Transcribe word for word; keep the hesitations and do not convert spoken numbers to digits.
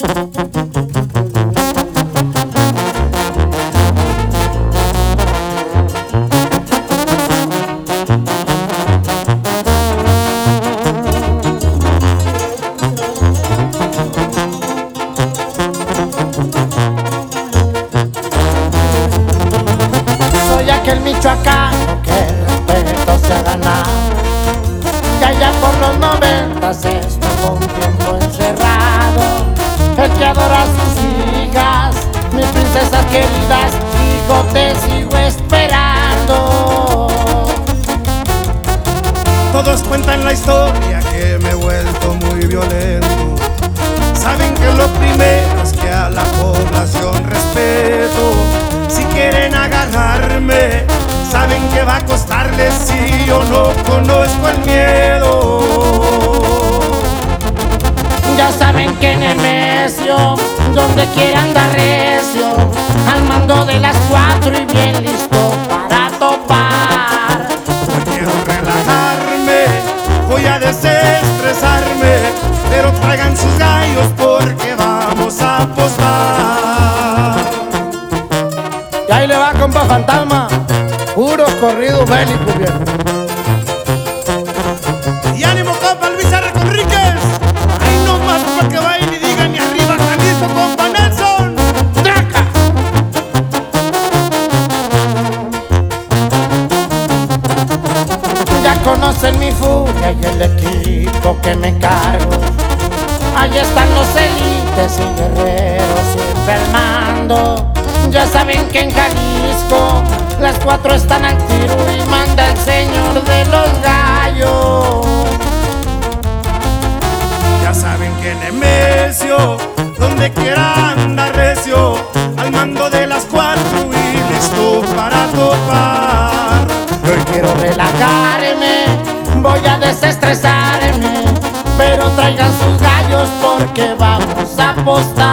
El michoacano que el respeto se ha ganado, que allá por los noventas estuvo un tiempo encerrado, el que adora a sus hijas, mis princesas queridas, hijo te sigo esperando. Todos cuentan la historia que me he vuelto muy violento. Saben que lo primero es que a la población respeto. Si quieren agarrarme, saben que va a costarles si yo no conozco el miedo. Ya saben que Nemesio, donde quiera andar recio, al mando de las cuatro y bien listo para topar. No quiero relajarme, voy a desestresarme, pero traigan sus gallos porque vamos a apostar. Y ahí le va, compa Fantasma, puros corridos bélicos, viejo. Y ánimo, compa Luis R. Conríquez. Ahí nomás para que vayan y digan y arriba Jalisco, compa Nelson. ¡Traca! Ya conocen mi furia y el equipo que me cargo. Ahí están los élites y guerreros siempre al mando. Ya saben que en Jalisco las cuatro están al tiro y manda el señor de los gallos. Ya saben que Nemesio, donde quiera anda recio, al mando de las cuatro y listo para topar. Yo quiero relajarme, voy a desestresarme, pero traigan sus gallos porque vamos a apostar.